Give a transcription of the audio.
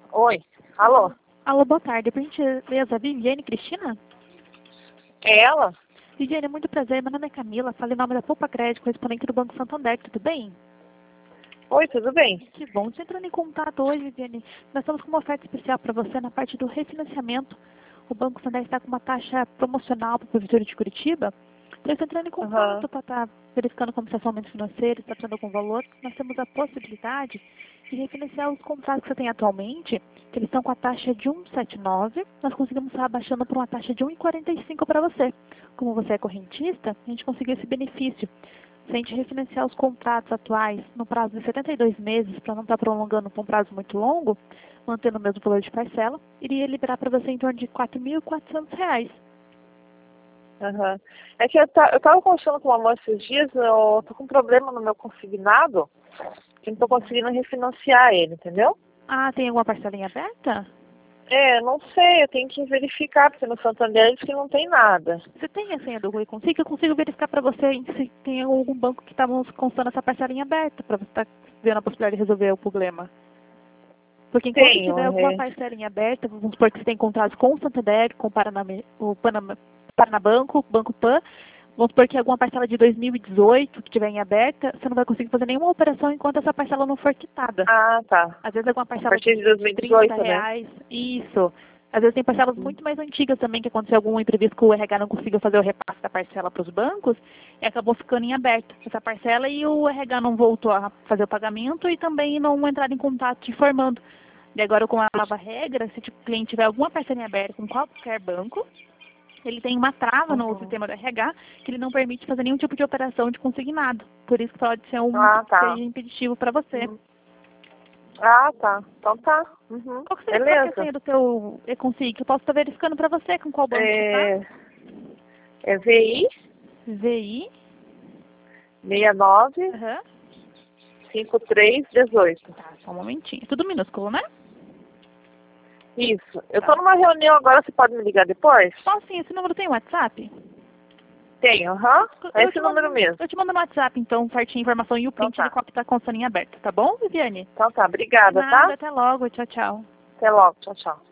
Oi, alô? Alô, boa tarde. Por gentileza, Viviane Cristina? É ela? Viviane, muito prazer. Meu nome é Camila. Falo em nome da Poupa Crédito, correspondente do Banco Santander. Tudo bem? Oi, tudo bem? Que bom. Estou entrando em contato hoje, Viviane. Nós estamos com uma oferta especial para você na parte do refinanciamento. O Banco Santander está com uma taxa promocional para o Prefeitura de Curitiba. Então, eu estou entrando em contato para estar verificando como está seu aumento financeiro, está precisando algum valor. Nós temos a possibilidade de refinanciar os contratos que você tem atualmente, que eles estão com a taxa de 1,79. Nós conseguimos estar abaixando para uma taxa de 1,45 para você. Como você é correntista, a gente conseguiu esse benefício. Se a gente refinanciar os contratos atuais no prazo de 72 meses, para não estar prolongando para um prazo muito longo, mantendo o mesmo valor de parcela, iria liberar para você em torno de R$ 4.400. Aham. É que eu tava conversando com uma moça esses dias, eu tô com um problema no meu consignado, que não tô conseguindo refinanciar ele, entendeu? Ah, tem alguma parcelinha aberta? É, não sei, eu tenho que verificar, porque no Santander diz que não tem nada. Você tem a senha do Rui Consigo? Eu consigo verificar para você se tem algum banco que está constando essa parcelinha aberta, para você estar vendo a possibilidade de resolver o problema. Porque enquanto Tenho, tiver alguma parcelinha aberta, vamos supor que você tem contratos com o Santander, com o Paranabanco, Banco Pan, vamos supor que alguma parcela de 2018 que estiver em aberta, você não vai conseguir fazer nenhuma operação enquanto essa parcela não for quitada. Ah, tá. Às vezes alguma A parcela partir de de 2018, 30 né? reais, isso. Às vezes tem parcelas muito mais antigas também, que aconteceu algum imprevisto que o RH não conseguiu fazer o repasse da parcela para os bancos e acabou ficando em aberto essa parcela e o RH não voltou a fazer o pagamento e também não entraram em contato te informando. E agora com a nova regra, se o cliente tiver alguma parcela em aberto com qualquer banco, ele tem uma trava no sistema do RH que ele não permite fazer nenhum tipo de operação de consignado. Por isso que pode ser seja impeditivo para você. Ah, tá. Então tá. Uhum. Qual que seria qual que é a senha do teu e-consig? Eu posso estar verificando para você com qual banco você tá? É VI VI 69 Aham. 5318. Tá, só um momentinho. Tudo minúsculo, né? Isso. Eu tô numa reunião agora, você pode me ligar depois? Só sim, esse número tem WhatsApp? Tenho, aham. É esse número mesmo. Eu te mando no WhatsApp, então, certinho a informação e o print de qual que tá com a soninha aberta, tá bom, Viviane? Então tá, obrigada, Nada, tá? até logo. Tchau, tchau. Até logo, tchau, tchau.